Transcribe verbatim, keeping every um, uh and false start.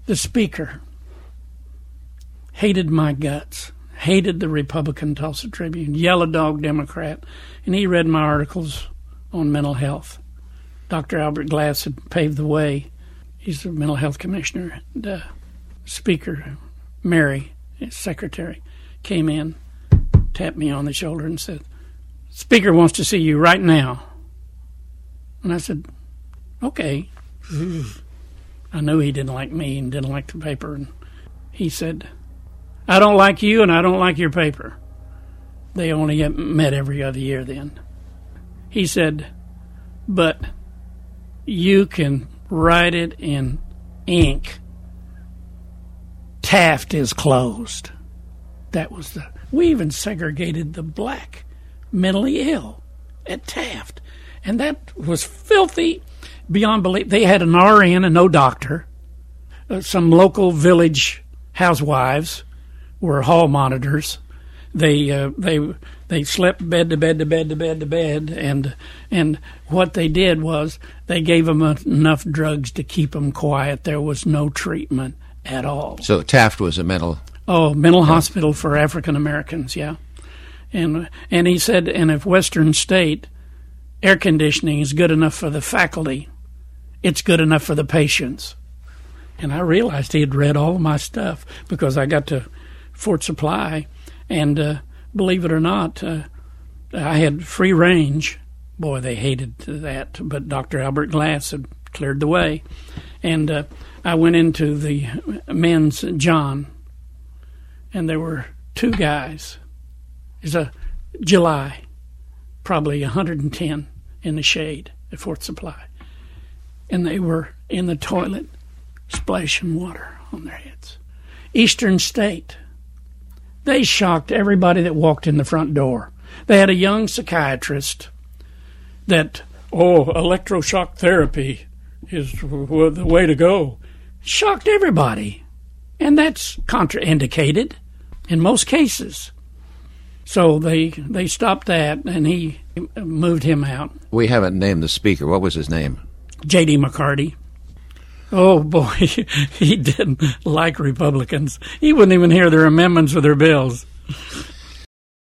The Speaker hated my guts, hated the Republican Tulsa Tribune, yellow dog Democrat, and he read my articles on mental health. Doctor Albert Glass had paved the way. He's the mental health commissioner. The Speaker, Mary, his secretary, came in, tapped me on the shoulder and said, "Speaker wants to see you right now." And I said, "Okay." I knew he didn't like me and didn't like the paper. And he said, "I don't like you and I don't like your paper." They only get met every other year then. He said, "But you can write it in ink. Taft is closed." That was the... We even segregated the black mentally ill at Taft. And that was filthy beyond belief. They had an R N and no doctor. Uh, some local village housewives were hall monitors. They uh, they they slept bed to bed to bed to bed to bed, and and what they did was they gave them enough drugs to keep them quiet. There was no treatment at all. So Taft was a mental... Oh, mental hospital for African Americans, yeah. And and he said, and if Western State air conditioning is good enough for the faculty, it's good enough for the patients. And I realized he had read all of my stuff because I got to Fort Supply, and uh, believe it or not, uh, I had free range. Boy, they hated that, but Doctor Albert Glass had cleared the way. And uh, I went into the men's John, and there were two guys. It's a July, probably one hundred ten in the shade at Fort Supply. And they were in the toilet splashing water on their heads. Eastern State, they shocked everybody that walked in the front door. They had a young psychiatrist that, oh, electroshock therapy is the way to go. Shocked everybody. And that's contraindicated in most cases. So they they stopped that, and he moved him out. We haven't named the speaker. What was his name? J D McCarty. Oh, boy, he didn't like Republicans. He wouldn't even hear their amendments or their bills.